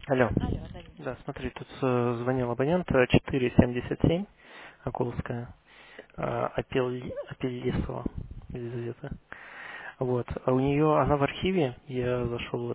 Алло. Алло, да, Денис. Да, смотри, тут звонил абонент 477, Окуловская, Апеллесова, Елизавета. Вот. А у нее, она в архиве, я зашел в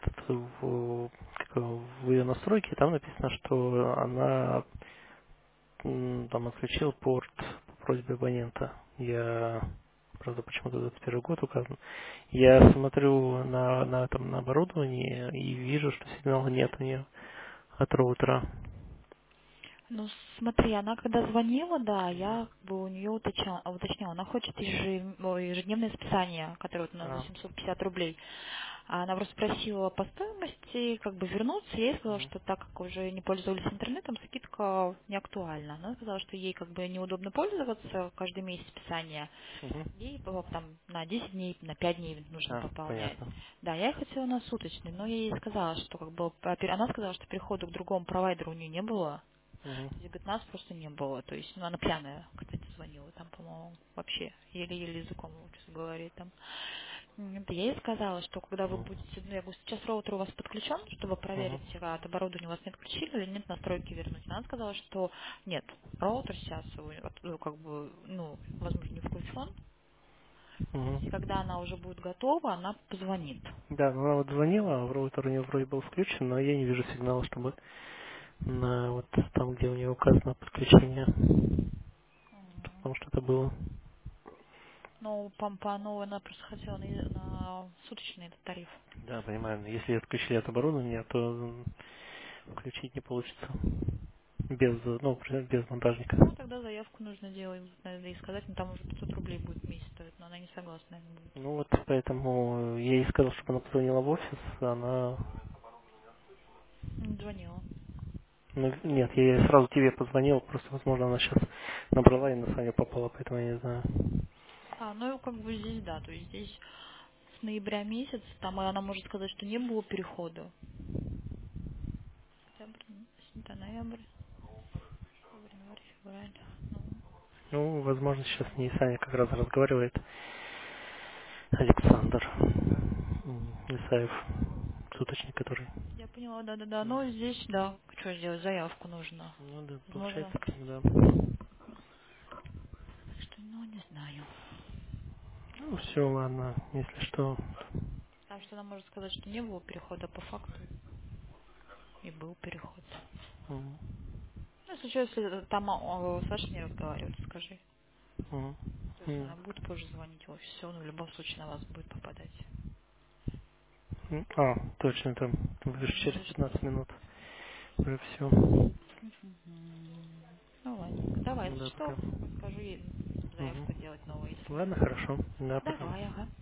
в ее настройки, там написано, что она там отключила порт по просьбе абонента. Я, правда, почему-то 21 год указан. Я смотрю на оборудовании и вижу, что сигнала нет у нее от роутера. Ну, смотри, она когда звонила, да, я как бы у нее уточняла, она хочет ежедневное списание, которое вот у нас за А, 750 рублей. А она просто просила по стоимости как бы вернуться, я ей сказала, мгм, что так как уже не пользовались интернетом, скидка не актуальна. Она сказала, что ей как бы неудобно пользоваться каждый месяц списания, мгм. ей там на 10 дней, на 5 дней нужно А, пополнять. понятно. Да, я хотела на суточный, но я ей сказала, что как бы она сказала, что перехода к другому провайдеру у нее не было. Мгм, То есть 19 просто не было. То есть, ну, она пьяная, кстати, звонила там, по-моему, вообще еле-еле языком учится говорить там. Это я ей сказала, что когда вы мгм, будете, ну, я говорю, сейчас роутер у вас подключен, чтобы мгм, проверить, от оборудования у вас не отключили или нет, настройки вернуть. Она сказала, что нет, роутер сейчас, ну, как бы, ну, возможно, не включен. То есть, мгм. когда она уже будет готова, она позвонит. Да, ну она вот звонила, а в роутер у нее вроде был включен, но я не вижу сигнала, чтобы вот там, где у нее указано подключение, М. потому что это было. Но по новой она просто хотела на суточный этот тариф. Да, понимаю. Но если отключили от оборудования, то включить не получится. Без, ну, без монтажника. Ну, тогда заявку нужно делать, надо и сказать, но там уже 500 рублей будет в месяц стоить, но она не согласна, наверное, будет. Ну вот поэтому я ей сказал, чтобы она позвонила в офис, она... Не звонила. Ну, нет, я ей сразу тебе позвонил, просто, возможно, она сейчас набрала и на Саню попала, поэтому я не знаю. Ну, как бы здесь, да, то есть здесь с ноября месяц, там она может сказать, что не было перехода. Октябрь, да, ноябрь, декабрь, январь, февраль. Ну, Ну, возможно, сейчас не Саня как раз разговаривает. Александр Исаев, суточник, который. я поняла, да-да-да, но здесь, да, что сделать, заявку нужно. Ну да, Возможно, получается, да. так что, ну, не знаю. Ну, все, ладно, если что. Потому что она может сказать, что не было перехода по факту, и был переход. Мгм. Ну, если что, если там Саша не разговаривает, скажи. Мгм. То есть М. она будет позже звонить в офис, все, ну, в любом случае на вас будет попадать. Точно, там будешь Ну, через значит, 15 минут. Уже все. ну, ладненько. Давай, если Да, что, пока. скажу ей Мгм. заявку делать новую, если Ладно, надо. хорошо. Да, пока. Давай, ага.